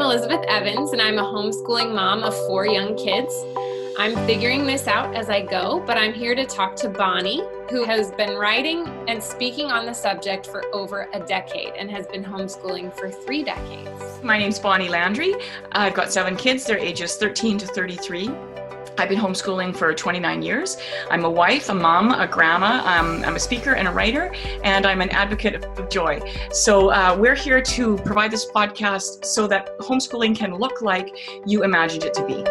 Elizabeth Evans, and I'm a homeschooling mom of 4 young kids. I'm figuring this out as I go, but I'm here to talk to Bonnie, who has been writing and speaking on the subject for over a decade and has been homeschooling for 3 decades. My name's Bonnie Landry. I've got 7 kids. They're ages 13 to 33. I've been homeschooling for 29 years. I'm a wife, a mom, a grandma. I'm a speaker and a writer, and I'm an advocate of joy. So we're here to provide this podcast so that homeschooling can look like you imagined it to be.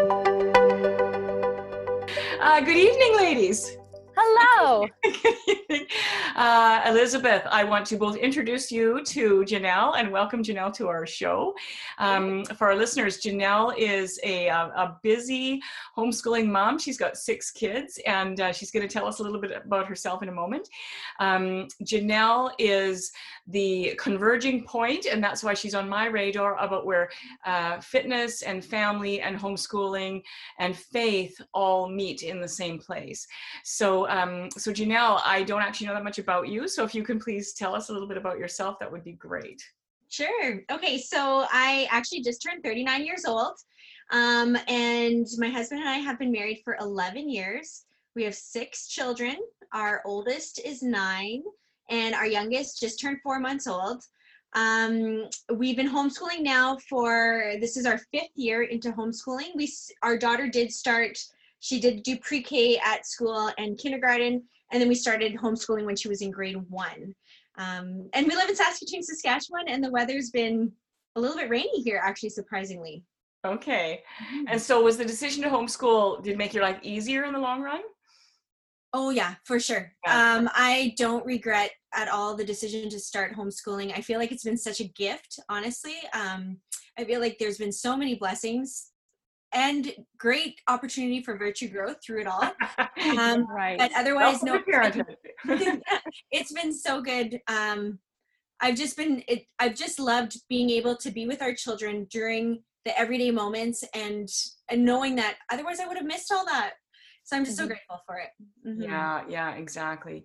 Good evening, ladies. Hello. Good evening. Elizabeth, I want to both introduce you to Janelle and welcome Janelle to our show. For our listeners, Janelle is a busy homeschooling mom. She's got 6 kids, and she's going to tell us a little bit about herself in a moment. Janelle is the converging point, and that's why she's on my radar, about where fitness and family and homeschooling and faith all meet in the same place. So Janelle, I don't actually know that much about you, so if you can please tell us a little bit about yourself, that would be great. Sure. Okay, so I actually just turned 39 years old, and my husband and I have been married for 11 years. We have 6 children. Our oldest is 9, and our youngest just turned 4 months old. We've been homeschooling now this is our 5th year into homeschooling. Our daughter she did do pre-K at school and kindergarten, and then we started homeschooling when she was in grade 1. And we live in Saskatoon, Saskatchewan, and the weather's been a little bit rainy here, actually, surprisingly. Okay. And so was the decision to homeschool, did it make your life easier in the long run? Oh, yeah, for sure. Yeah. I don't regret at all the decision to start homeschooling. I feel like it's been such a gift, honestly. I feel like there's been so many blessings and great opportunity for virtue growth through it all. Right. But otherwise, no, parenthood. it's been so good. I've just loved being able to be with our children during the everyday moments and knowing that otherwise I would have missed all that. So I'm just so grateful for it. Mm-hmm. Yeah, exactly.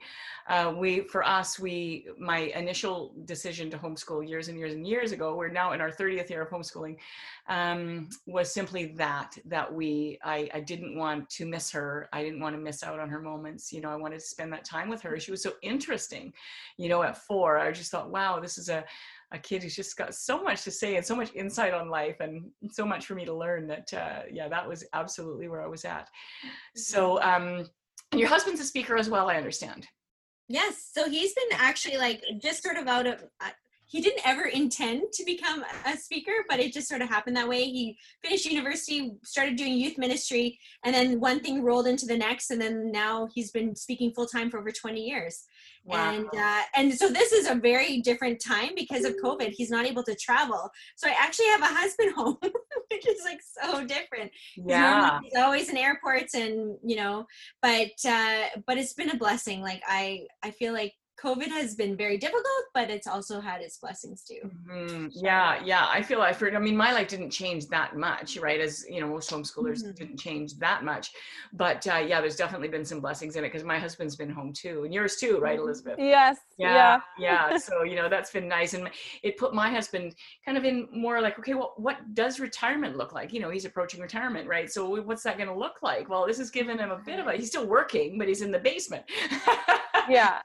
My initial decision to homeschool years and years and years ago, we're now in our 30th year of homeschooling, was simply that I didn't want to miss her. I didn't want to miss out on her moments. You know, I wanted to spend that time with her. She was so interesting. You know, at 4, I just thought, wow, this is a kid who's just got so much to say and so much insight on life and so much for me to learn that, that was absolutely where I was at. So, your husband's a speaker as well, I understand. Yes. So he's been actually just sort of out of, he didn't ever intend to become a speaker, but it just sort of happened that way. He finished university, started doing youth ministry, and then one thing rolled into the next. And then now he's been speaking full time for over 20 years. Wow. And so this is a very different time because of COVID. He's not able to travel. So I actually have a husband home, which is so different. Yeah. He's always in airports and, but it's been a blessing. I feel like COVID has been very difficult, but it's also had its blessings too. Mm-hmm. Yeah. I mean, my life didn't change that much, right? As you know, most homeschoolers didn't change that much, but there's definitely been some blessings in it because my husband's been home too, and yours too, right, Elizabeth? Yes. Yeah. So that's been nice, and it put my husband kind of in more like, okay, well, what does retirement look like? He's approaching retirement, right? So what's that going to look like? Well, this has given him a bit of he's still working, but he's in the basement. Yeah.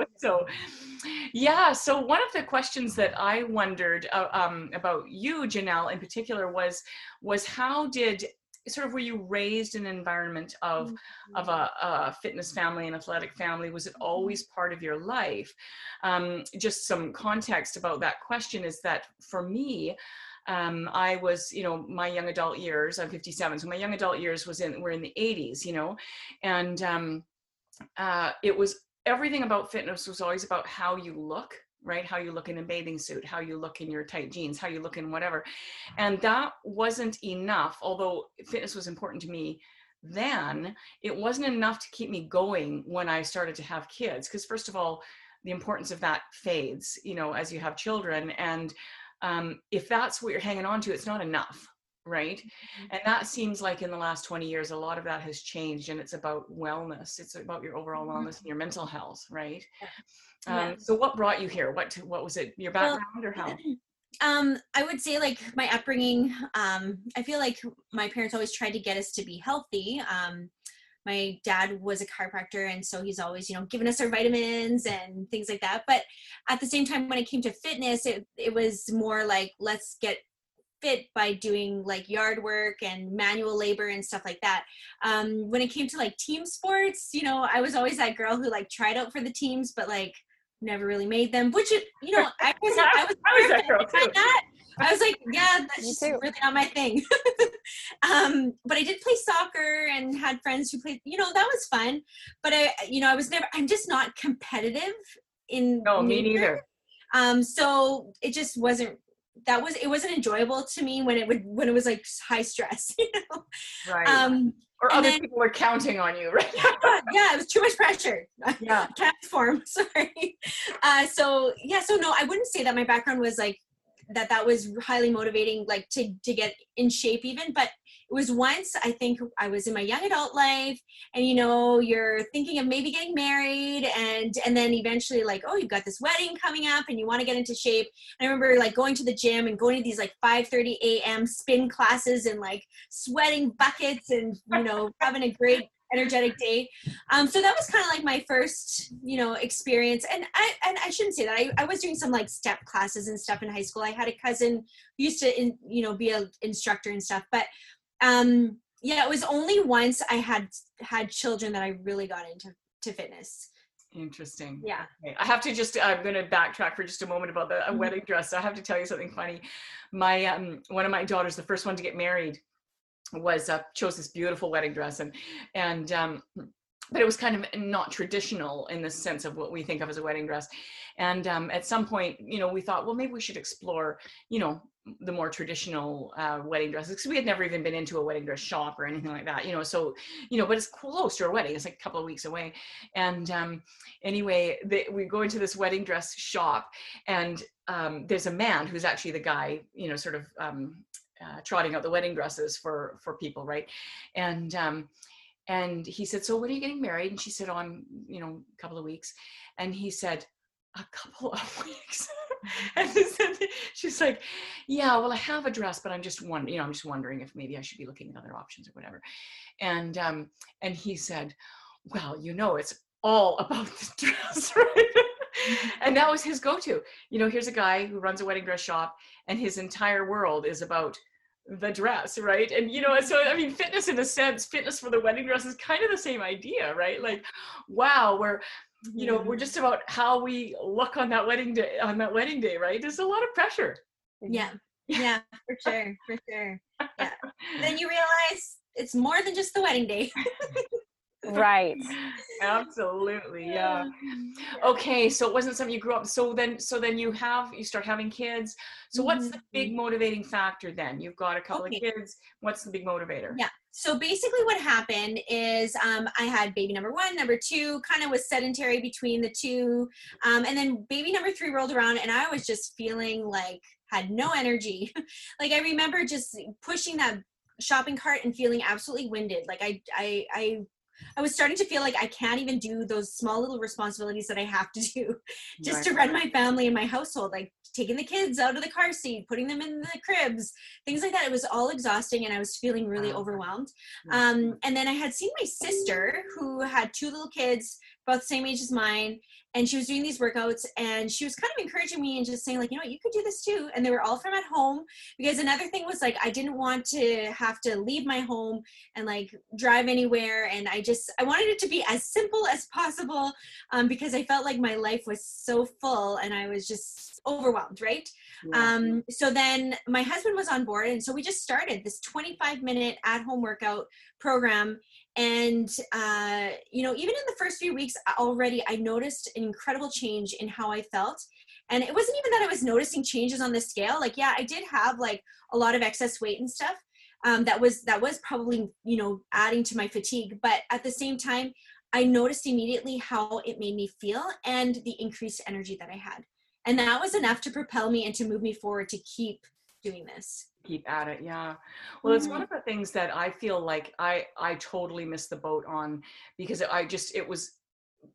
So one of the questions that I wondered about you, Janelle, in particular was how were you raised in an environment of a fitness family, an athletic family? Was it always part of your life? Just some context about that question is that for me, I was, my young adult years, I'm 57. So my young adult years were in the 80s, and it was, everything about fitness was always about how you look, right? How you look in a bathing suit, how you look in your tight jeans, how you look in whatever. And that wasn't enough, although fitness was important to me then, it wasn't enough to keep me going when I started to have kids. Because first of all, the importance of that fades, as you have children. And if that's what you're hanging on to, it's not enough. Right. And that seems like in the last 20 years, a lot of that has changed, and it's about wellness. It's about your overall wellness and your mental health. Right. So what brought you here? What was it? Your background or how? I would say like my upbringing, I feel like my parents always tried to get us to be healthy. My dad was a chiropractor, and so he's always, you know, giving us our vitamins and things like that. But at the same time, when it came to fitness, it was more like, let's get fit by doing like yard work and manual labor and stuff like that. When it came to like team sports, you know, I was always that girl who like tried out for the teams, but like never really made them, which, you know, I was that girl too. I was like, yeah, that's just really not my thing. But I did play soccer and had friends who played, you know, that was fun. But I'm just not competitive in No, me neither. So it just wasn't, it wasn't enjoyable to me when it was like high stress, you know? Right. Or other people were counting on you, right? Yeah, it was too much pressure. Yeah. Can't perform, sorry. So no, I wouldn't say that my background was like, that was highly motivating, like to get in shape even, but it was once, I think I was in my young adult life, and you know, you're thinking of maybe getting married, and then eventually like, oh, you've got this wedding coming up and you want to get into shape. And I remember like going to the gym and going to these like 5:30 a.m. spin classes and like sweating buckets and, you know, having a great energetic day. So that was kind of like my first, you know, experience. And I shouldn't say that. I was doing some like step classes and stuff in high school. I had a cousin who used to, you know, be an instructor and stuff. But it was only once I had children that I really got into fitness. Interesting. Yeah. Okay. I have to just, I'm going to backtrack for just a moment about the wedding dress. So I have to tell you something funny. My, one of my daughters, the first one to get married, was chose this beautiful wedding dress, and but it was kind of not traditional in the sense of what we think of as a wedding dress. And at some point, you know, we thought, well, maybe we should explore, you know, the more traditional wedding dresses, because we had never even been into a wedding dress shop or anything like that, you know. So, you know, but it's close to our wedding. It's like a couple of weeks away. And anyway, we go into this wedding dress shop, and there's a man who's actually the guy, you know, sort of trotting out the wedding dresses for people, right? And he said, so when are you getting married? And she said, oh, I'm, you know, a couple of weeks. And he said, a couple of weeks. And she's like, yeah, well, I have a dress, but I'm just wondering if maybe I should be looking at other options or whatever. And he said, well, you know, it's all about the dress, right? And that was his go-to. You know, here's a guy who runs a wedding dress shop, and his entire world is about the dress, right? And, you know, so, I mean, fitness in a sense, fitness for the wedding dress is kind of the same idea, right? Like, wow, you know, we're just about how we look on that wedding day, right? There's a lot of pressure. Yeah, for sure. Yeah. Then you realize it's more than just the wedding day. Right. Absolutely. Yeah. Okay. So it wasn't something you grew up. So then you start having kids. So what's the big motivating factor then? You've got a couple of kids. What's the big motivator? Yeah. So basically what happened is I had baby number 1, number 2, kind of was sedentary between the two. And then baby number 3 rolled around, and I was just feeling like had no energy. Like I remember just pushing that shopping cart and feeling absolutely winded. Like I was starting to feel like I can't even do those small little responsibilities that I have to do just to run my family and my household, like taking the kids out of the car seat, putting them in the cribs, things like that. It was all exhausting, and I was feeling really overwhelmed. And then I had seen my sister who had 2 little kids, about the same age as mine, and she was doing these workouts, and she was kind of encouraging me and just saying like, you know what, you could do this too. And they were all from at home, because another thing was like, I didn't want to have to leave my home and like drive anywhere. And I wanted it to be as simple as possible, because I felt like my life was so full and I was just overwhelmed, right? Yeah. So then my husband was on board, and so we just started this 25-minute at-home workout program. And, you know, even in the first few weeks already, I noticed an incredible change in how I felt. And it wasn't even that I was noticing changes on the scale. Like, yeah, I did have like a lot of excess weight and stuff. That was probably, you know, adding to my fatigue. But at the same time, I noticed immediately how it made me feel and the increased energy that I had. And that was enough to propel me and to move me forward to keep doing this. Keep at it. Yeah. Well, it's one of the things that I feel like I totally missed the boat on, because it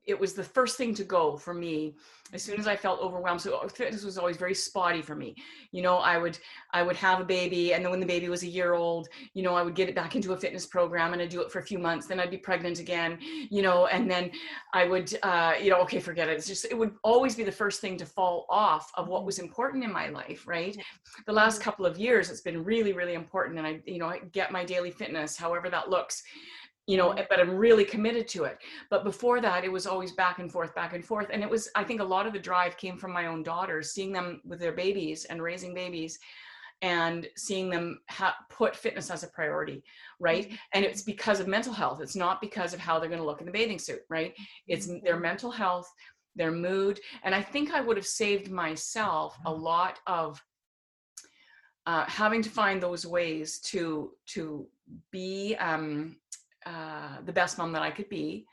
it was the first thing to go for me as soon as I felt overwhelmed. So fitness was always very spotty for me. You know, I would have a baby, and then when the baby was a year old, you know, I would get it back into a fitness program, and I'd do it for a few months, then I'd be pregnant again, you know, and then I would, you know, okay, forget it. It's just, it would always be the first thing to fall off of what was important in my life, right? The last couple of years, it's been really, really important. And I, you know, I get my daily fitness, however that looks, you know, but I'm really committed to it. But before that, it was always back and forth. And it was, I think a lot of the drive came from my own daughters, seeing them with their babies and raising babies and seeing them put fitness as a priority, right? And it's because of mental health. It's not because of how they're going to look in the bathing suit, right? It's their mental health, their mood. And I think I would have saved myself a lot of having to find those ways to be the best mom that I could be,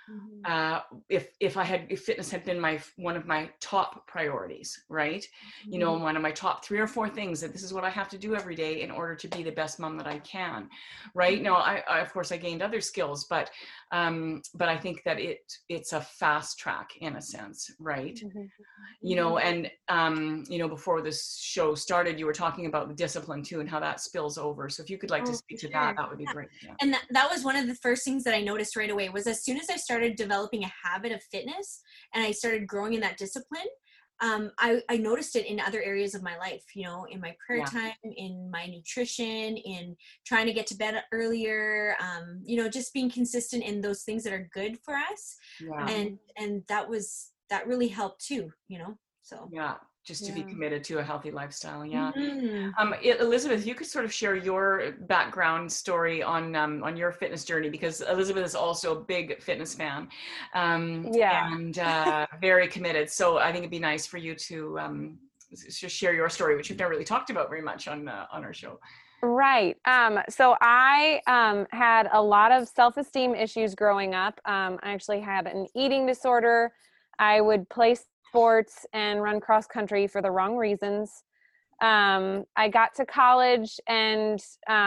if fitness had been one of my top priorities, right? You know, one of my top 3 or 4 things, that this is what I have to do every day in order to be the best mom that I can, right? Now, I of course I gained other skills, but I think that it's a fast track in a sense, right? You know, and you know, before this show started, you were talking about the discipline too, and how that spills over. So if you could like to speak to that would be great. Yeah. And that was one of the first things that I noticed right away, was as soon as I started developing a habit of fitness and I started growing in that discipline, I noticed it in other areas of my life, you know, in my prayer time, in my nutrition, in trying to get to bed earlier, you know, just being consistent in those things that are good for us. And that really helped too, you know, so. Yeah. Just to be committed to a healthy lifestyle. Yeah. Elizabeth, you could sort of share your background story on your fitness journey, because Elizabeth is also a big fitness fan, and very committed. So I think it'd be nice for you to share your story, which you've never really talked about very much on our show. Right. So I had a lot of self-esteem issues growing up. I actually had an eating disorder. I would play sports and run cross country for the wrong reasons. I got to college and,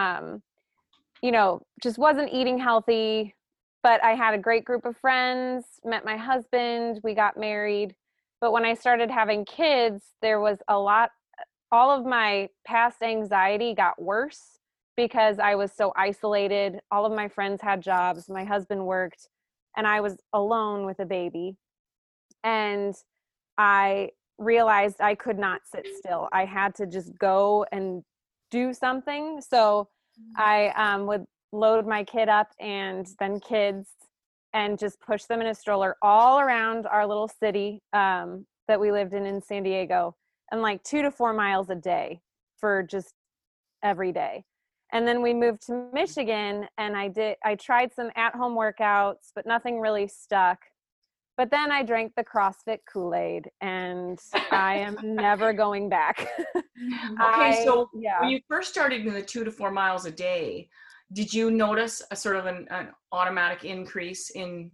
you know, just wasn't eating healthy, but I had a great group of friends, met my husband, we got married. But when I started having kids, there was all of my past anxiety got worse because I was so isolated. All of my friends had jobs, my husband worked, and I was alone with a baby. And I realized I could not sit still. I had to just go and do something. So I would load my kid up and then kids and just push them in a stroller all around our little city that we lived in San Diego, and like 2 to 4 miles a day for just every day. And then we moved to Michigan, and I tried some at-home workouts, but nothing really stuck. But then I drank the CrossFit Kool-Aid, and I am never going back. Okay, so when you first started in the 2 to 4 miles a day, did you notice a sort of an automatic increase in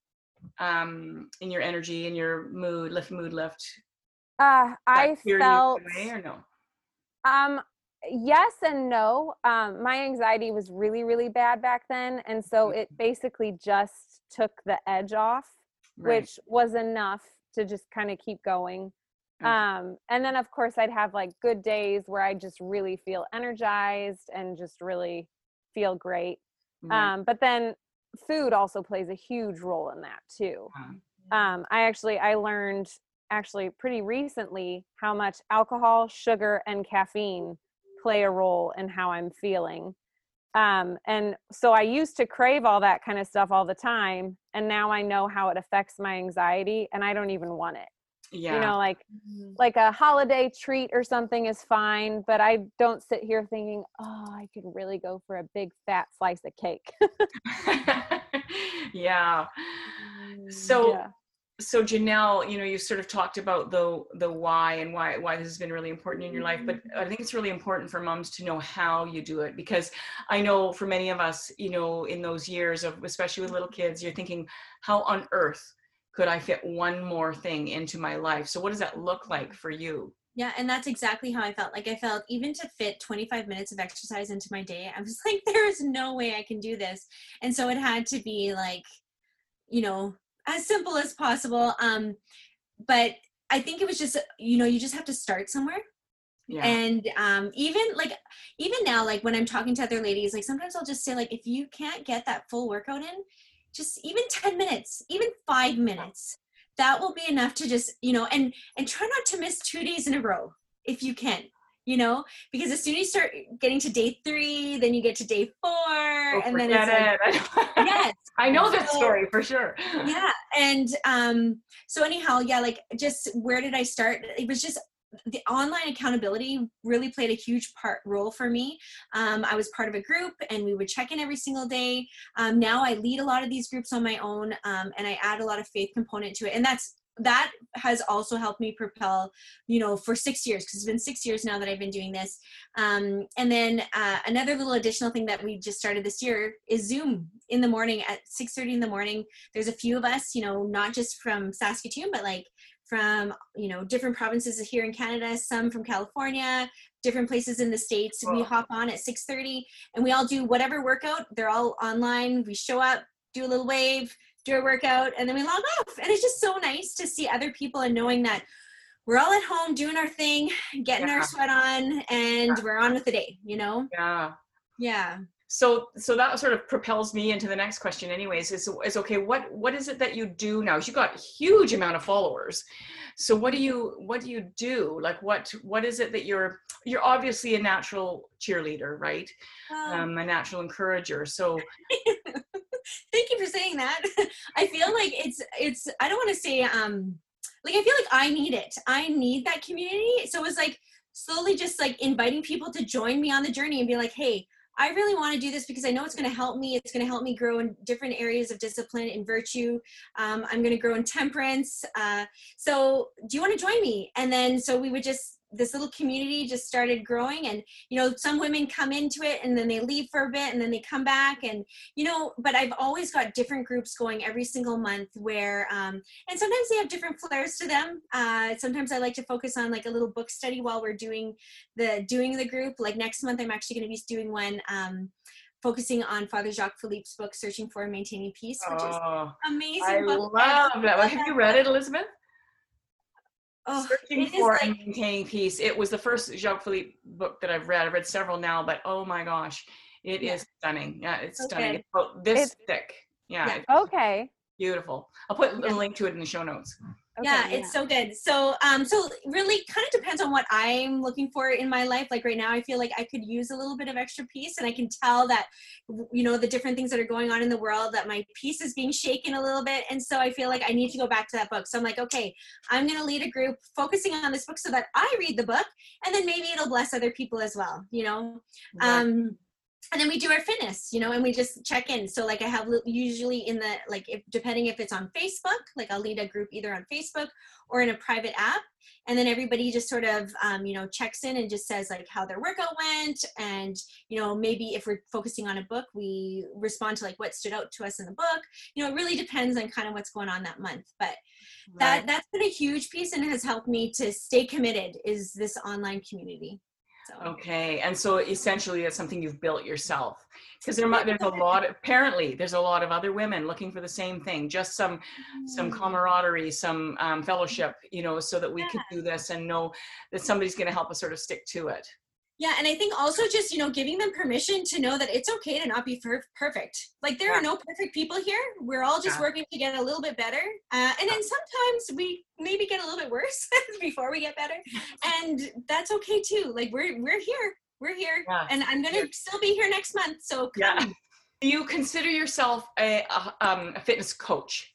your energy, in your mood lift? I felt or no? Yes and no. My anxiety was really, really bad back then, and so it basically just took the edge off. Right. Which was enough to just kind of keep going. Okay. And then of course I'd have like good days where I just really feel energized and just really feel great. Right. But then food also plays a huge role in that too. I learned pretty recently how much alcohol, sugar, and caffeine play a role in how I'm feeling. And so I used to crave all that kind of stuff all the time. And now I know how it affects my anxiety, and I don't even want it. Yeah. You know, like a holiday treat or something is fine, but I don't sit here thinking, oh, I could really go for a big fat slice of cake. Yeah. So Janelle, you know, you sort of talked about the why and why this has been really important in your life, but I think it's really important for moms to know how you do it, because I know for many of us, you know, in those years of, especially with little kids, you're thinking, how on earth could I fit one more thing into my life? So what does that look like for you? Yeah, and that's exactly how I felt. Like I felt even to fit 25 minutes of exercise into my day, I was like, there is no way I can do this. And so it had to be like, you know, as simple as possible. But I think it was just, you just have to start somewhere. Yeah. And even now, like when I'm talking to other ladies, like sometimes I'll just say, like, if you can't get that full workout in, just even 10 minutes, even 5 minutes, that will be enough to just, and try not to miss 2 days in a row if you can, because as soon as you start getting to day 3, then you get to day 4, and then it's like, yes, I know that story for sure. Yeah. And so anyhow, yeah, like just where did I start? It was just the online accountability really played a huge role for me. I was part of a group and we would check in every single day. Now I lead a lot of these groups on my own, and I add a lot of faith component to it. And that has also helped me propel, for 6 years, because it's been 6 years now that I've been doing this. And then another little additional thing that we just started this year is Zoom in the morning at 6:30 in the morning. There's a few of us, not just from Saskatoon, but like from, different provinces here in Canada, some from California, different places in the States. We hop on at 6:30 and we all do whatever workout. They're all online. We show up, do a little wave, do a workout, and then we log off. And it's just so nice to see other people and knowing that we're all at home doing our thing, getting our sweat on, and we're on with the day, Yeah. Yeah. So that sort of propels me into the next question anyways, is okay, what is it that you do now? You've got a huge amount of followers. So what do you do? Like what is it that you're obviously a natural cheerleader, right? A natural encourager. So thank you for saying that. I feel like it's I don't want to say like I feel like I need it. I need that community. So it was like slowly just like inviting people to join me on the journey and be like, hey, I really want to do this because I know it's going to help me. It's going to help me grow in different areas of discipline and virtue. I'm going to grow in temperance. So do you want to join me? And then, so we would this little community just started growing, and, some women come into it and then they leave for a bit and then they come back, and, but I've always got different groups going every single month where, and sometimes they have different flares to them. Sometimes I like to focus on like a little book study while we're doing the group. Like next month, I'm actually going to be doing one, focusing on Father Jacques Philippe's book, Searching for and Maintaining Peace, which is amazing book. I love that. Have you read it, Elizabeth? Searching for and Maintaining Peace. It was the first Jacques Philippe book that I've read. I've read several now, but oh my gosh, it is stunning. Yeah, it's stunning. It's about this thick. Yeah. Okay. Beautiful. I'll put a link to it in the show notes. Okay, it's so good. So really kind of depends on what I'm looking for in my life. Like right now, I feel like I could use a little bit of extra peace, and I can tell that, the different things that are going on in the world, that my peace is being shaken a little bit. And so I feel like I need to go back to that book. So I'm like, okay, I'm going to lead a group focusing on this book so that I read the book, and then maybe it'll bless other people as well, And then we do our fitness, and we just check in. So like I have usually in the, like, depending if it's on Facebook, like I'll lead a group either on Facebook or in a private app. And then everybody just sort of, checks in and just says like how their workout went. And, maybe if we're focusing on a book, we respond to like what stood out to us in the book. It really depends on kind of what's going on that month. But that's been a huge piece and has helped me to stay committed, is this online community. So. Okay, and so essentially that's something you've built yourself, because there's a lot of other women looking for the same thing, just some camaraderie, some fellowship, so that we could do this and know that somebody's going to help us sort of stick to it. Yeah, and I think also just, giving them permission to know that it's okay to not be perfect. Like there are no perfect people here. We're all just working to get a little bit better. And then sometimes we maybe get a little bit worse before we get better. And that's okay too. Like we're here. We're here. Yeah. And I'm going to still be here next month. So come. Yeah. Do you consider yourself a fitness coach?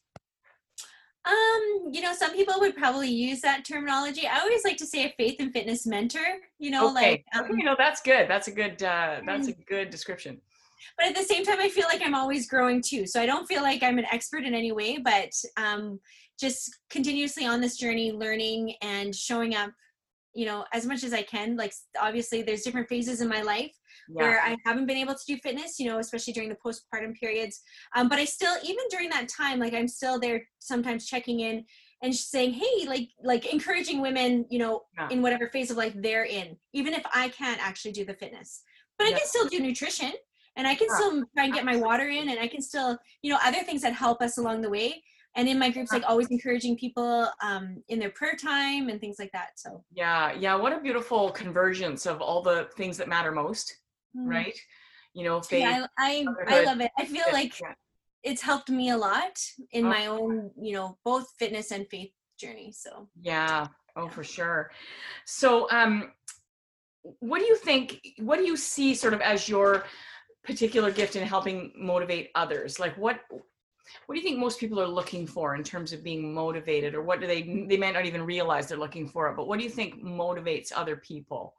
Some people would probably use that terminology. I always like to say a faith and fitness mentor, that's good. That's a good description. But at the same time, I feel like I'm always growing too. So I don't feel like I'm an expert in any way, but just continuously on this journey, learning and showing up, as much as I can. Like obviously there's different phases in my life where I haven't been able to do fitness, especially during the postpartum periods. But I still, even during that time, like I'm still there sometimes checking in and saying, hey, like encouraging women, in whatever phase of life they're in, even if I can't actually do the fitness, but I can still do nutrition, and I can still try and get my water in, and I can still, other things that help us along the way. and in my groups, like always encouraging people in their prayer time and things like that. So yeah, what a beautiful convergence of all the things that matter most, right? You know, faith. Yeah, I love it. I feel like it's helped me a lot in my own, you know, both fitness and faith journey. So yeah, for sure. So what do you see sort of as your particular gift in helping motivate others? Like what do you think most people are looking for in terms of being motivated, or what do they might not even realize they're looking for it, but what do you think motivates other people?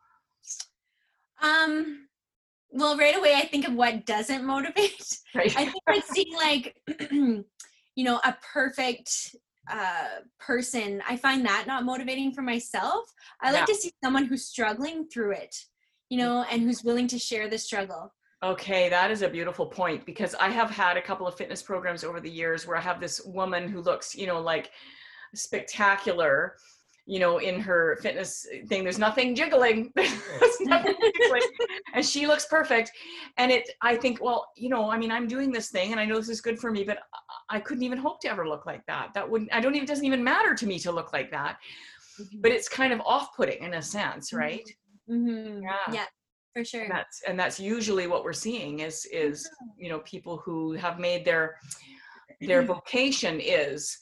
Well, right away, I think of what doesn't motivate. Right. I think like seeing like, you know, a perfect person, I find that not motivating for myself. I like to see someone who's struggling through it, you know, and who's willing to share the struggle. Okay, that is a beautiful point, because I have had a couple of fitness programs over the years where I have this woman who looks, you know, like spectacular, you know, in her fitness thing. There's nothing jiggling. There's nothing jiggling. And she looks perfect. And I think, well, you know, I mean, I'm doing this thing and I know this is good for me, but I couldn't even hope to ever look like that. It doesn't even matter to me to look like that. But it's kind of off-putting in a sense, right? Yeah, for sure. And that's usually what we're seeing is you know, people who have made their vocation is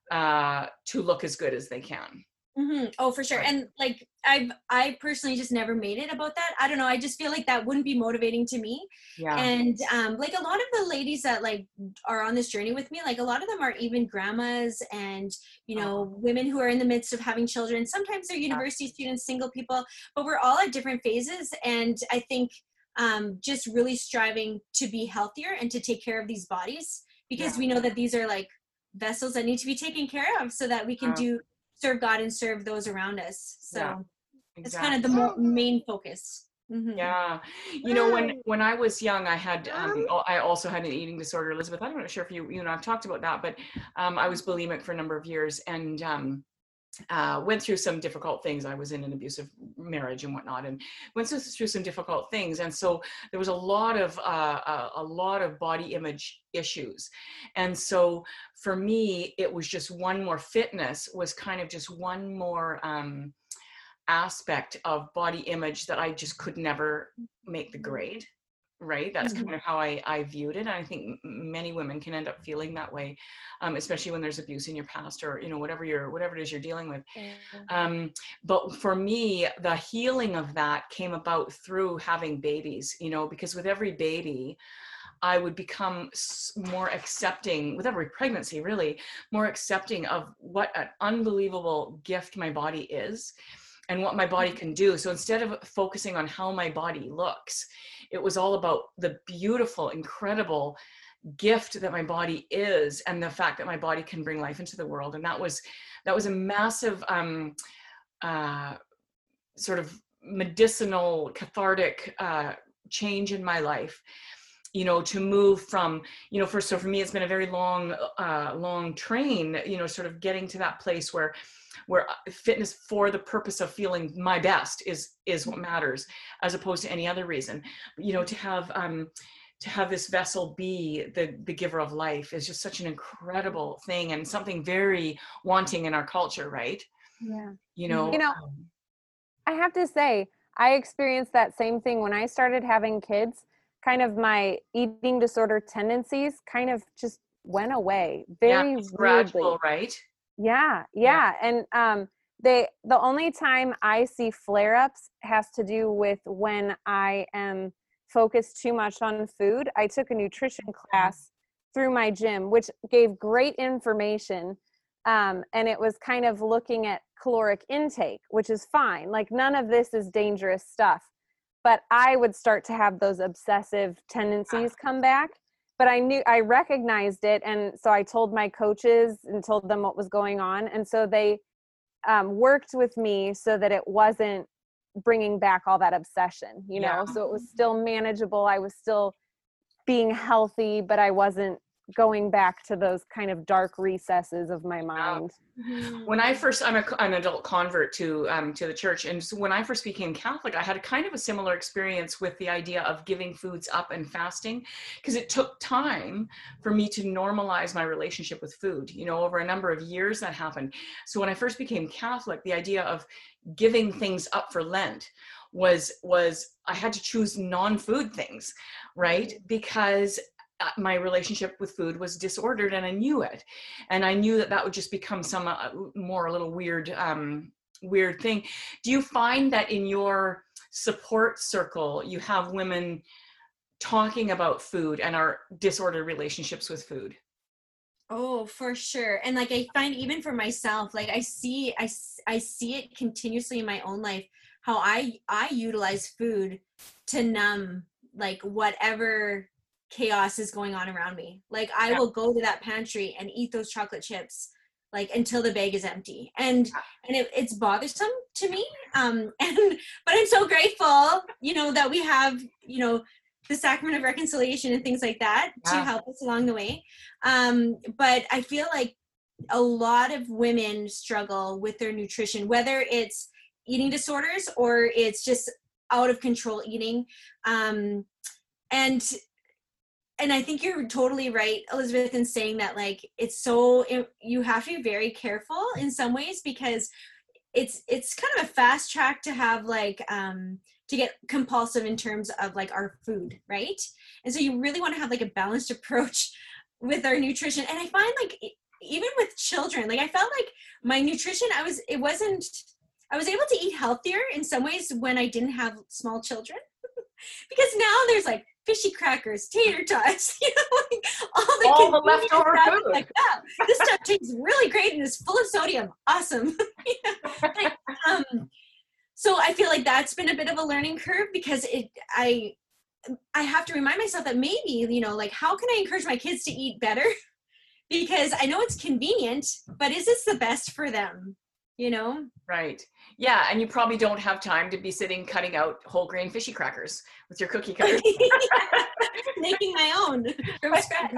to look as good as they can. Oh, for sure. Right. And like I personally just never made it about that. I don't know. I just feel like that wouldn't be motivating to me. Yeah. And like a lot of the ladies that like are on this journey with me, like a lot of them are even grandmas and, you know, women who are in the midst of having children. Sometimes they're university students, single people, but we're all at different phases. And I think just really striving to be healthier and to take care of these bodies, because we know that these are like vessels that need to be taken care of so that we can serve God and serve those around us. So it's kind of the main focus. Yeah. You know, when I was young, I had, I also had an eating disorder, Elizabeth. I'm not sure if you and I've talked about that, but I was bulimic for a number of years and went through some difficult things. I was in an abusive marriage and whatnot, and went through some difficult things. And so there was a lot of body image issues. And so for me, it was just one more fitness was kind of just one more aspect of body image that I just could never make the grade. Right. That's kind of how I viewed it. And I think many women can end up feeling that way, especially when there's abuse in your past or, you know, whatever it is you're dealing with. But for me, the healing of that came about through having babies, you know, because with every baby, I would become more accepting, with every pregnancy, really, more accepting of what an unbelievable gift my body is and what my body can do. So instead of focusing on how my body looks, it was all about the beautiful, incredible gift that my body is and the fact that my body can bring life into the world. And that was a massive sort of medicinal, cathartic change in my life, you know, to move from, you know, for me, it's been a very long train, you know, sort of getting to that place where fitness for the purpose of feeling my best is what matters, as opposed to any other reason. You know, to have this vessel be the giver of life is just such an incredible thing and something very wanting in our culture, right? Yeah. You know, I have to say, I experienced that same thing when I started having kids. Kind of my eating disorder tendencies kind of just went away very gradual, right? Yeah. And the only time I see flare-ups has to do with when I am focused too much on food. I took a nutrition class through my gym, which gave great information. And it was kind of looking at caloric intake, which is fine. Like none of this is dangerous stuff. But I would start to have those obsessive tendencies come back. But I recognized it. And so I told my coaches and told them what was going on. And so they worked with me so that it wasn't bringing back all that obsession, you know? So it was still manageable. I was still being healthy, but I wasn't going back to those kind of dark recesses of my mind. When I first, I'm an adult convert to the church, and so when I first became Catholic, I had a kind of a similar experience with the idea of giving foods up and fasting, because it took time for me to normalize my relationship with food. You know, over a number of years that happened. So when I first became Catholic, the idea of giving things up for Lent was I had to choose non-food things, right? Because my relationship with food was disordered, and I knew it, and I knew that would just become some a little weird thing. Do you find that in your support circle you have women talking about food and our disordered relationships with food? Oh, for sure. And like, I find even for myself, like I see it continuously in my own life, how I utilize food to numb like whatever chaos is going on around me. Like I will go to that pantry and eat those chocolate chips like until the bag is empty, and it's bothersome to me, but I'm so grateful, you know, that we have, you know, the sacrament of reconciliation and things like that to help us along the way. But I feel like a lot of women struggle with their nutrition, whether it's eating disorders or it's just out of control eating, and I think you're totally right, Elizabeth, in saying that like you have to be very careful in some ways, because it's kind of a fast track to have like to get compulsive in terms of like our food, right? And so you really want to have like a balanced approach with our nutrition. And I find like even with children, like I felt like my nutrition, I was able to eat healthier in some ways when I didn't have small children. Because now there's like fishy crackers, tater tots, you know, like all the leftover food. Like, oh, this stuff tastes really great and is full of sodium. Awesome. So I feel like that's been a bit of a learning curve, because I have to remind myself that maybe, you know, like how can I encourage my kids to eat better? Because I know it's convenient, but is this the best for them? You know? Right. Yeah. And you probably don't have time to be sitting cutting out whole grain fishy crackers with your cookie cutters. Making my own from scratch.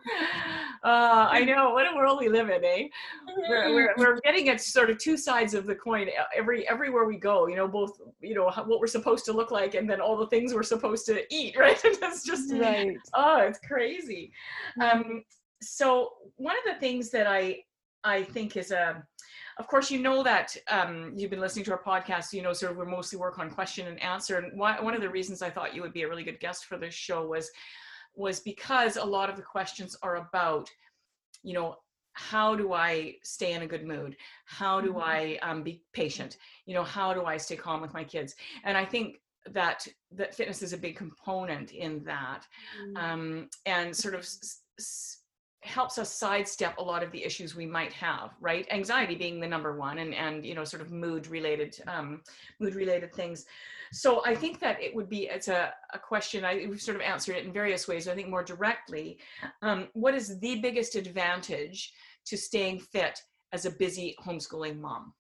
I know. What a world we live in, eh? We're getting at sort of two sides of the coin everywhere we go, you know, both, you know, what we're supposed to look like and then all the things we're supposed to eat, right? That's just, right. Oh, it's crazy. So one of the things that I think is of course, you know that you've been listening to our podcast, you know, sort of we mostly work on question and answer. And one of the reasons I thought you would be a really good guest for this show was because a lot of the questions are about, you know, how do I stay in a good mood? How do I be patient? You know, how do I stay calm with my kids? And I think that fitness is a big component in that, and sort of helps us sidestep a lot of the issues we might have, right? Anxiety being the number one, and you know, sort of mood related things. So I think that it's a question, we've sort of answered it in various ways. I think more directly, what is the biggest advantage to staying fit as a busy homeschooling mom?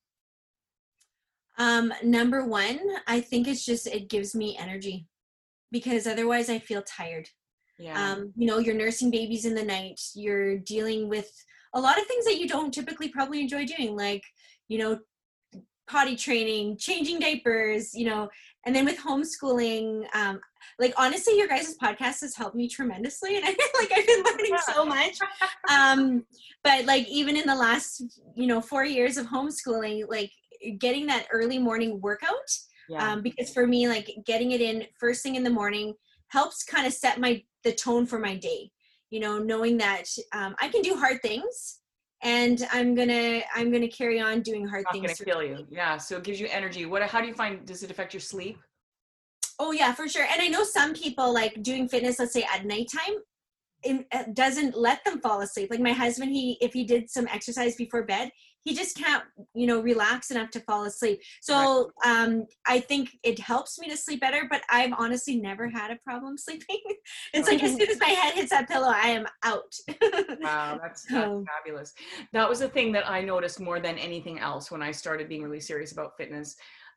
Number one, I think it gives me energy, because otherwise I feel tired. Yeah. You know, you're nursing babies in the night, you're dealing with a lot of things that you don't typically probably enjoy doing, like, you know, potty training, changing diapers, you know, and then with homeschooling, like honestly, your guys' podcast has helped me tremendously, and I feel like I've been learning so much. But like even in the last, you know, 4 years of homeschooling, like getting that early morning workout, because for me, like getting it in first thing in the morning helps kind of set the tone for my day, you know, knowing that I can do hard things, and I'm gonna carry on doing hard things. Not gonna kill you. Yeah. So it gives you energy. How do you find, does it affect your sleep? Oh yeah, for sure. And I know some people like doing fitness, let's say at nighttime, it doesn't let them fall asleep. Like my husband, if he did some exercise before bed, he just can't, you know, relax enough to fall asleep. So I think it helps me to sleep better, but I've honestly never had a problem sleeping. It's like as soon as my head hits that pillow, I am out. Wow, that's fabulous. That was the thing that I noticed more than anything else when I started being really serious about fitness.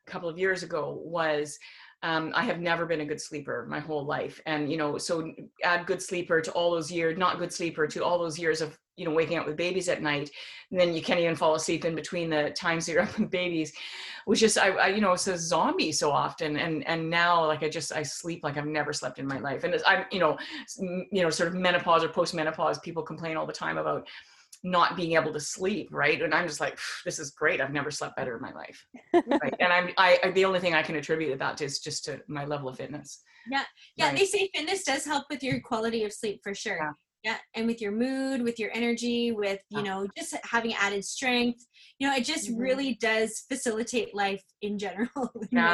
couple of years ago was, I have never been a good sleeper my whole life. And, you know, so add good sleeper to all those years, not good sleeper to all those years of, you know, waking up with babies at night. And then you can't even fall asleep in between the times that you're up with babies, which is, I you know, it's a zombie so often. And now, like, I sleep like I've never slept in my life. And I'm, you know, sort of menopause or post-menopause, people complain all the time about not being able to sleep, right? And I'm just like, this is great. I've never slept better in my life, right? And I the only thing I can attribute that to is just to my level of fitness. Yeah. Right. They say fitness does help with your quality of sleep for sure. Yeah, and with your mood, with your energy, with, you know, just having added strength, you know, it just really does facilitate life in general.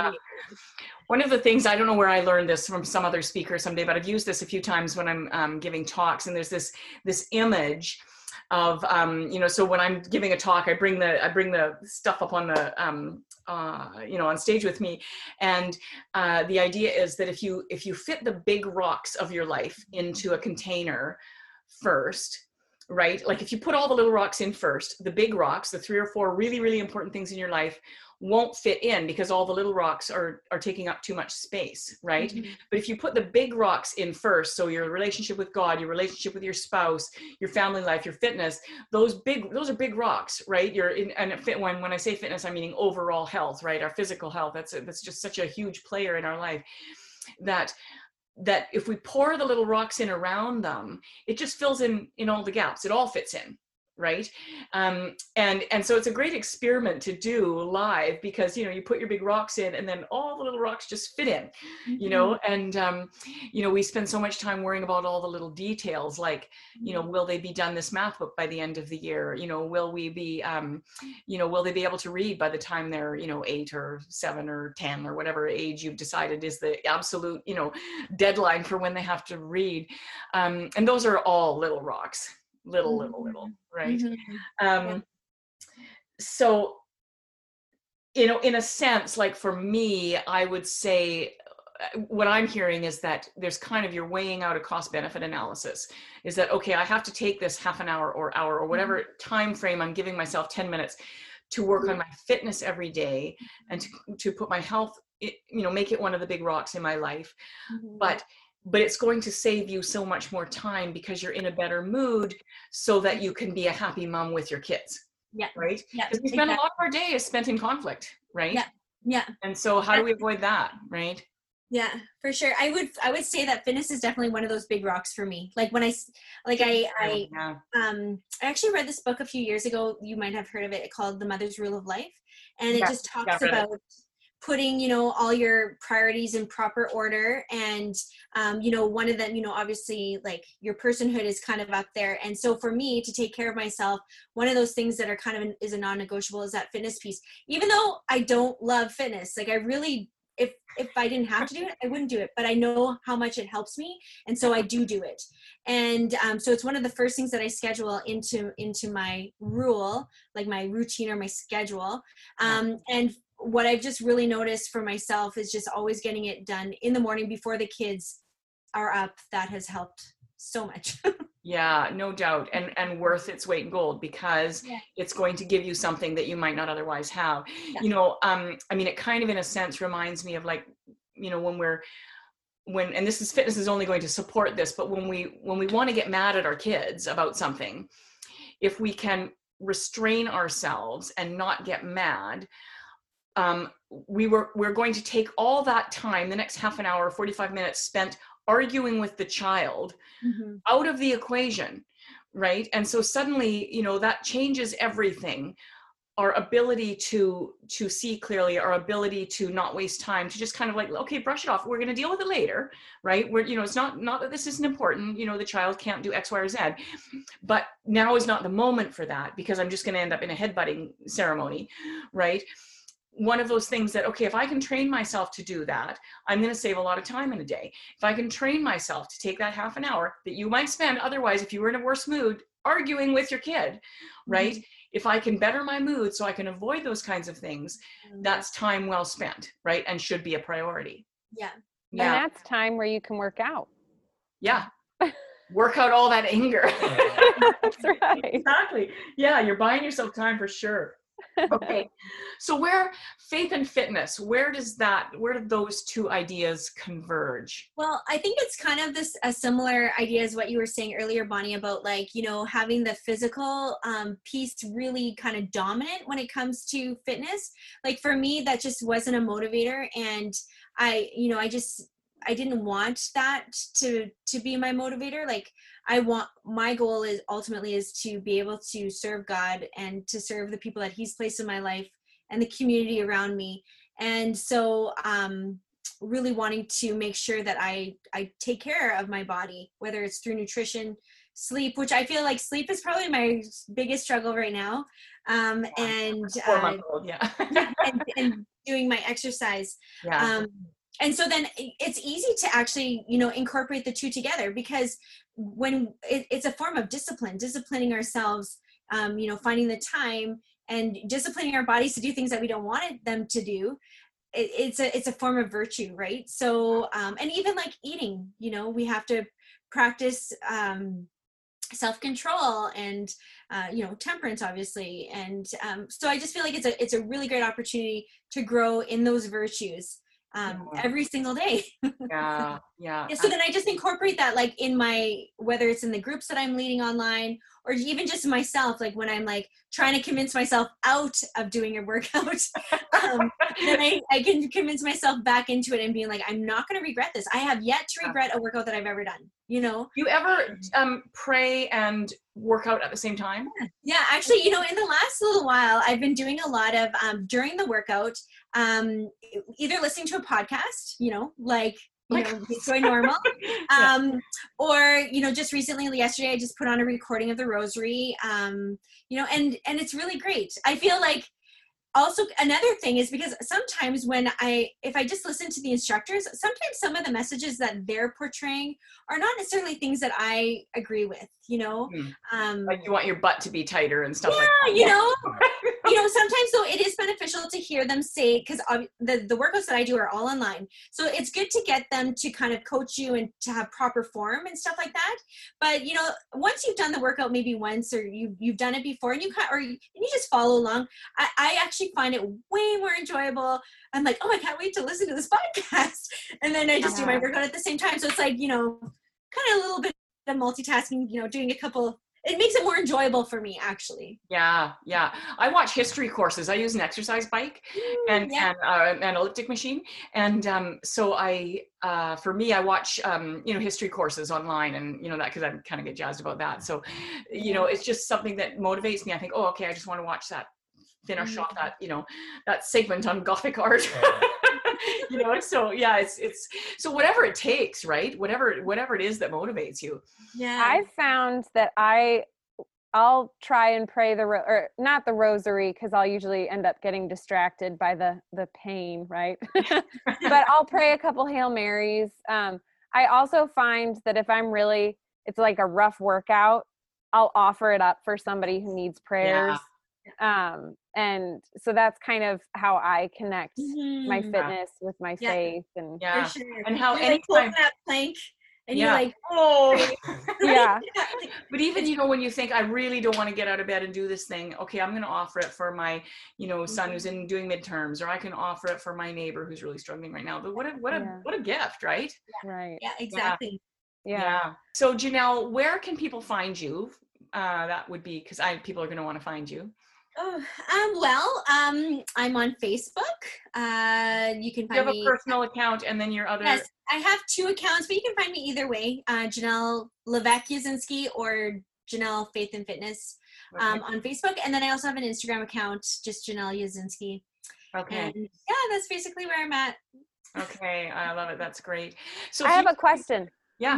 One of the things, I don't know where I learned this from some other speaker someday, but I've used this a few times when I'm giving talks, and there's this image of, you know, so when I'm giving a talk, I bring the stuff up on the, you know, on stage with me. And the idea is that if you fit the big rocks of your life into a container first, right? Like if you put all the little rocks in first, the big rocks, the 3 or 4 really, really important things in your life won't fit in because all the little rocks are taking up too much space, right? But if you put the big rocks in first, so your relationship with God, your relationship with your spouse, your family life, your fitness, those are big rocks, right? When I say fitness, I'm meaning overall health, right? Our physical health, that's just such a huge player in our life, that if we pour the little rocks in around them, it just fills in all the gaps. It all fits in, right? And so it's a great experiment to do live, because, you know, you put your big rocks in and then all the little rocks just fit in, you know, and, you know, we spend so much time worrying about all the little details, like, you know, will they be done this math book by the end of the year? You know, will we be, you know, will they be able to read by the time they're, you know, 8 or 7 or 10 or whatever age you've decided is the absolute, you know, deadline for when they have to read. And those are all little rocks. Little, right? So, you know, in a sense, like for me, I would say what I'm hearing is that there's kind of, you're weighing out a cost benefit analysis, is that, okay, I have to take this half an hour or hour or whatever time frame I'm giving myself, 10 minutes to work on my fitness every day and to put my health, you know, make it one of the big rocks in my life. But it's going to save you so much more time because you're in a better mood so that you can be a happy mom with your kids. Yeah. Right? Yeah. Because we spend a lot of our day is spent in conflict, right? Yeah. And so how do we avoid that, right? Yeah, for sure. I would say that fitness is definitely one of those big rocks for me. Like when I actually read this book a few years ago. You might have heard of it, called The Mother's Rule of Life. And it just talks about putting, you know, all your priorities in proper order. And, you know, one of them, you know, obviously like your personhood is kind of up there. And so for me to take care of myself, one of those things that are kind of is a non-negotiable is that fitness piece. Even though I don't love fitness, like I really, if I didn't have to do it, I wouldn't do it, but I know how much it helps me. And so I do it. And so it's one of the first things that I schedule into my rule, like my routine or my schedule. And what I've just really noticed for myself is just always getting it done in the morning before the kids are up. That has helped so much. Yeah, no doubt. And worth its weight in gold, because it's going to give you something that you might not otherwise have. You know, I mean, it kind of in a sense reminds me of like, you know, and this is, fitness is only going to support this, but when we want to get mad at our kids about something, if we can restrain ourselves and not get mad, we're going to take all that time, the next half an hour, 45 minutes spent arguing with the child out of the equation, right? And so suddenly, you know, that changes everything. Our ability to see clearly, our ability to not waste time, to just kind of like, okay, brush it off. We're going to deal with it later, right? You know, it's not that this isn't important. You know, the child can't do X, Y, or Z, but now is not the moment for that, because I'm just going to end up in a headbutting ceremony, right? One of those things that, okay, if I can train myself to do that, I'm going to save a lot of time in a day. If I can train myself to take that half an hour that you might spend otherwise, if you were in a worse mood, arguing with your kid, right? If I can better my mood so I can avoid those kinds of things, that's time well spent, right? And should be a priority. And that's time where you can work out. Work out all that anger. That's right. Exactly. Yeah, you're buying yourself time for sure. Okay. So where faith and fitness, where do those two ideas converge? Well, I think it's kind of a similar idea as what you were saying earlier, Bonnie, about like, having the physical piece really kind of dominant when it comes to fitness. Like for me, that just wasn't a motivator. And I didn't want that to be my motivator. Like my goal is ultimately to be able to serve God and to serve the people that he's placed in my life and the community around me. And so, really wanting to make sure that I take care of my body, whether it's through nutrition, sleep, which I feel like sleep is probably my biggest struggle right now. And doing my exercise. Yeah. And so then it's easy to actually, incorporate the two together, because when it's a form of disciplining ourselves, finding the time and disciplining our bodies to do things that we don't want them to do. It's a form of virtue, right? So, and even like eating, we have to practice self-control and, temperance, obviously. And so I just feel like it's a really great opportunity to grow in those virtues every single day. Yeah. So then I just incorporate that, like in whether it's in the groups that I'm leading online, or even just myself, like when I'm like trying to convince myself out of doing a workout, then I can convince myself back into it and being like, I'm not going to regret this. I have yet to regret a workout that I've ever done. You ever pray and work out at the same time? Yeah, actually, in the last little while, I've been doing a lot of during the workout, either listening to a podcast, it's going normal. Or, just recently, yesterday, I just put on a recording of the rosary, and it's really great. I feel like also another thing is because sometimes if I just listen to the instructors, sometimes some of the messages that they're portraying are not necessarily things that I agree with, like you want your butt to be tighter and stuff like that. Sometimes though it is beneficial to hear them say, because the workouts that I do are all online. So it's good to get them to kind of coach you and to have proper form and stuff like that. But, once you've done the workout maybe once, or you've done it before and you just follow along, I actually find it way more enjoyable. I'm like, oh, I can't wait to listen to this podcast. And then I just do my workout at the same time. So it's like, kind of a little bit of multitasking, doing a couple. It makes it more enjoyable for me, actually. Yeah. I watch history courses. I use an exercise bike and an elliptic machine. And so for me, I watch, history courses online and, that, because I kind of get jazzed about that. So, it's just something that motivates me. I think, oh, okay, I just want to watch that, finish off that, that segment on Gothic art. So yeah, it's so whatever it takes, right? Whatever it is that motivates you. Yeah. I found that I'll try and pray or not the rosary, because I'll usually end up getting distracted by the pain, right? But I'll pray a couple Hail Marys. I also find that if it's like a rough workout, I'll offer it up for somebody who needs prayers. And so that's kind of how I connect my fitness with my faith. And for sure. And how anytime like that plank and you're like, yeah. But even when you think, I really don't want to get out of bed and do this thing, okay, I'm going to offer it for my son who's doing midterms, or I can offer it for my neighbor who's really struggling right now. But what a gift, right? Right. Yeah, exactly. Yeah. So Janelle, where can people find you? That would be, because people are going to want to find you. Oh, I'm on Facebook. You can find me. You have a personal account and then your other. Yes, I have 2 accounts, but you can find me either way. Janelle Levesque Yazinski or Janelle Faith and Fitness on Facebook, and then I also have an Instagram account, just Janelle Yazinski. Okay. And that's basically where I'm at. Okay, I love it. That's great. So I have a question. Yeah.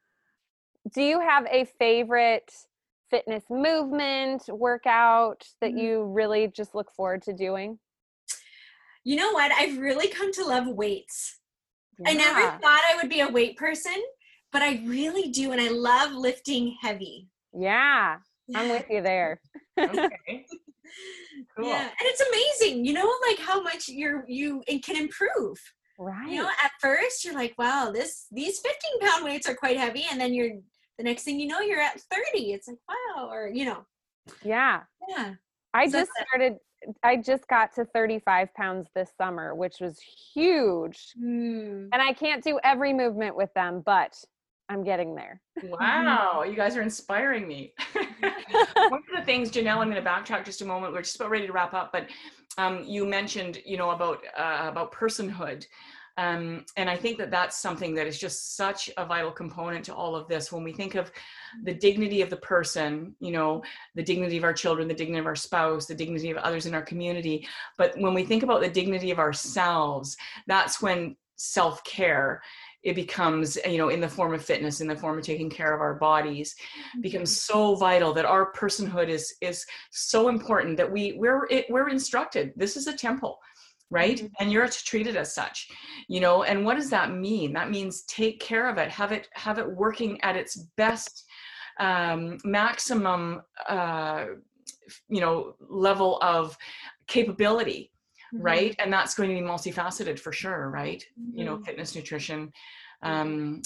Do you have a favorite fitness movement, workout that you really just look forward to doing? You know what? I've really come to love weights. Yeah. I never thought I would be a weight person, but I really do. And I love lifting heavy. Yeah. I'm with you there. Okay. Cool. Yeah. And it's amazing, like how much it can improve. Right. At first you're like, wow, these 15-pound weights are quite heavy. And then the next thing you know, you're at 30. It's like, wow. Or, Yeah. Yeah. I just started I just got to 35 pounds this summer, which was huge. Mm. And I can't do every movement with them, but I'm getting there. Wow, you guys are inspiring me. One of the things, Janelle, I'm going to backtrack just a moment. We're just about ready to wrap up, but you mentioned, about personhood. And I think that that's something that is just such a vital component to all of this. When we think of the dignity of the person, the dignity of our children, the dignity of our spouse, the dignity of others in our community. But when we think about the dignity of ourselves, that's when self-care, it becomes, in the form of fitness, in the form of taking care of our bodies, becomes so vital, that our personhood is so important, that we're instructed. This is a temple, right? Mm-hmm. And you're to treat it as such, and what does that mean? That means take care of it, have it working at its best, maximum, level of capability. Right. And that's going to be multifaceted for sure. Right. Fitness, nutrition, and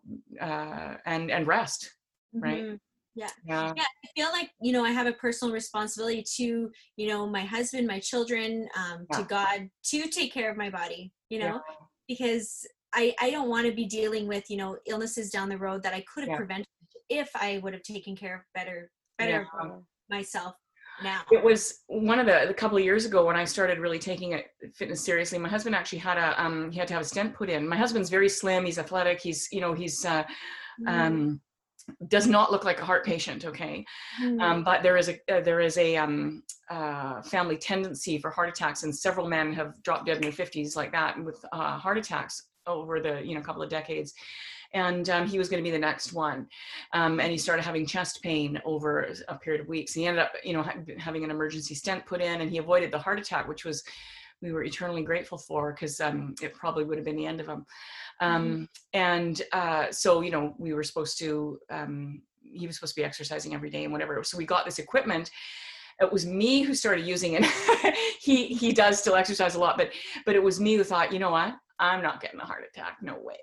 rest. Right. Yeah. I feel like, I have a personal responsibility to, my husband, my children, to God, to take care of my body, because I don't want to be dealing with, illnesses down the road that I could have prevented if I would have taken care of better myself. Now. It was one of a couple of years ago when I started really taking fitness seriously. My husband actually had he had to have a stent put in. My husband's very slim. He's athletic. He's does not look like a heart patient. Okay. But there is a family tendency for heart attacks, and several men have dropped dead in their 50s like that with heart attacks over the, couple of decades. And he was going to be the next one. And he started having chest pain over a period of weeks. He ended up, having an emergency stent put in, and he avoided the heart attack, which we were eternally grateful for, because it probably would have been the end of him. So, we were supposed to, he was supposed to be exercising every day and whatever. So we got this equipment. It was me who started using it. He does still exercise a lot, but it was me who thought, you know what? I'm not getting a heart attack. No way.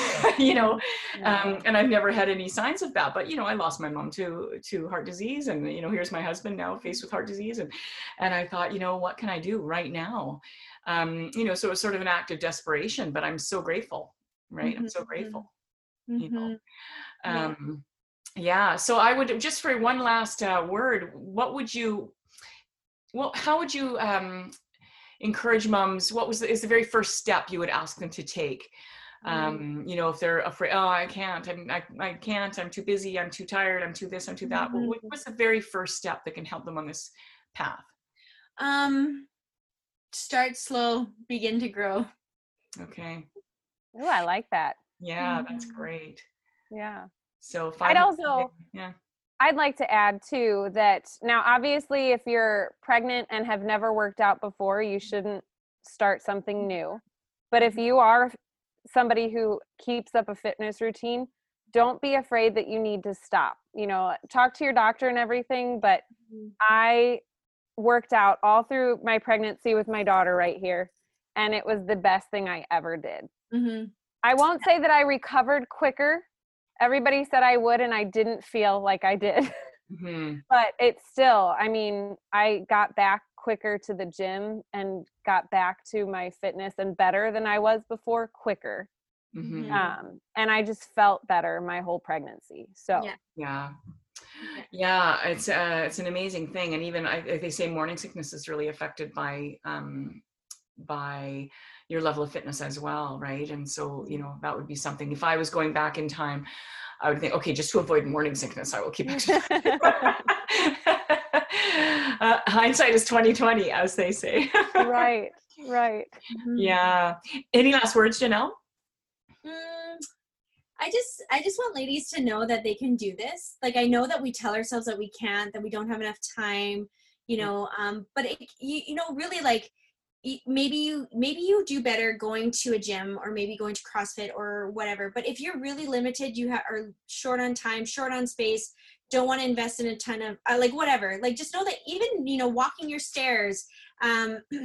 And I've never had any signs of that, but, I lost my mom to heart disease, and, here's my husband now faced with heart disease. And I thought, what can I do right now? So it was sort of an act of desperation, but I'm so grateful, right? I'm so grateful, Yeah. So I would, just for one last word, how would you encourage moms? What is the very first step you would ask them to take? If they're afraid, I can't, I can't, I'm too busy, I'm too tired, I'm too this, I'm too that. What's the very first step that can help them on this path? Start slow, begin to grow. Okay. Oh, I like that. Yeah, that's great. Yeah. So I'd like to add too that now, obviously, if you're pregnant and have never worked out before, you shouldn't start something new. But if you are somebody who keeps up a fitness routine, don't be afraid that you need to stop. Talk to your doctor and everything. But I worked out all through my pregnancy with my daughter right here, and it was the best thing I ever did. I won't say that I recovered quicker. Everybody said I would, and I didn't feel like I did. But it's still, I got back quicker to the gym and got back to my fitness and better than I was before, quicker. And I just felt better my whole pregnancy. So yeah, it's an amazing thing. And even they say morning sickness is really affected by your level of fitness as well, right? And so, that would be something. If I was going back in time, I would think, okay, just to avoid morning sickness, I will keep exercising. Hindsight is 20/20, as they say. Right. Yeah. Any last words, Janelle? I just want ladies to know that they can do this. Like, I know that we tell ourselves that we can't, that we don't have enough time, but really, like, maybe you do better going to a gym, or maybe going to CrossFit or whatever. But if you're really limited, are short on time, short on space, don't want to invest in a ton of whatever, just know that even walking your stairs,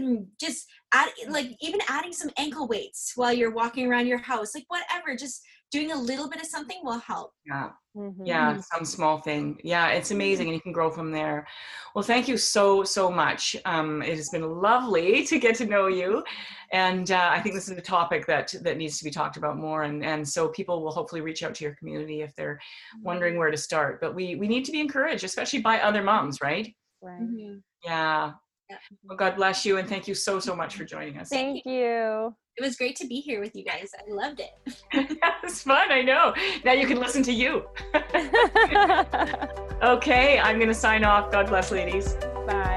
just even adding some ankle weights while you're walking around your house, whatever, just doing a little bit of something will help. Yeah. Mhm. Yeah, some small thing. Yeah, it's amazing, and you can grow from there. Well, thank you so much. It has been lovely to get to know you, and I think this is a topic that needs to be talked about more. And so people will hopefully reach out to your community if they're wondering where to start. But we need to be encouraged, especially by other moms, right? Right. Mm-hmm. Yeah. Yeah. Well, God bless you, and thank you so much for joining us. Thank you. It was great to be here with you guys. I loved it. It's fun, I know. Now you can listen to you. Okay, I'm going to sign off. God bless, ladies. Bye.